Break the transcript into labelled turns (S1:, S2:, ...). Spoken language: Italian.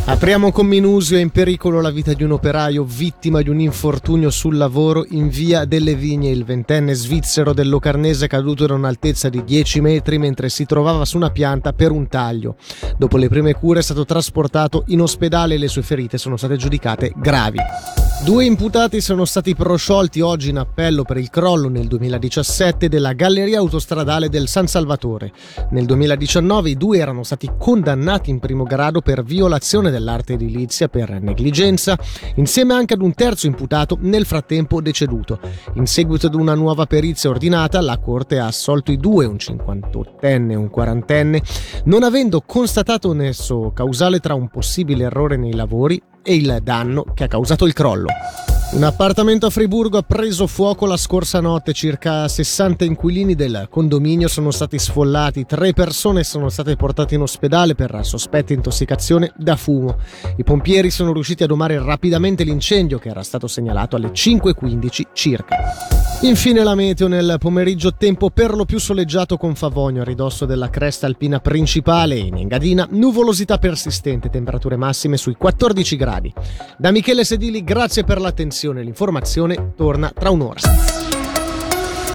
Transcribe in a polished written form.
S1: Apriamo con Minusio. È in pericolo la vita di un operaio vittima di un infortunio sul lavoro in via delle Vigne. Il 20enne svizzero del Locarnese è caduto da un'altezza di 10 metri mentre si trovava su una pianta per un taglio. Dopo le prime cure è stato trasportato in ospedale e le sue ferite sono state giudicate gravi. 2 imputati sono stati prosciolti oggi in appello per il crollo nel 2017 della galleria autostradale del San Salvatore. Nel 2019 i 2 erano stati condannati in primo grado per violazione dell'arte edilizia per negligenza, insieme anche ad un terzo imputato nel frattempo deceduto. In seguito ad una nuova perizia ordinata, la Corte ha assolto i 2, un 58enne e un 40enne, non avendo constatato nesso causale tra un possibile errore nei lavori e il danno che ha causato il crollo. Un appartamento a Friburgo ha preso fuoco la scorsa notte. Circa 60 inquilini del condominio sono stati sfollati. 3 persone sono state portate in ospedale per sospetta intossicazione da fumo. I pompieri sono riusciti a domare rapidamente l'incendio, che era stato segnalato alle 5:15 circa. Infine la meteo. Nel pomeriggio tempo per lo più soleggiato con Favogno a ridosso della cresta alpina principale e in Engadina nuvolosità persistente, temperature massime sui 14 gradi. Da Michele Sedili grazie per l'attenzione, l'informazione torna tra un'ora.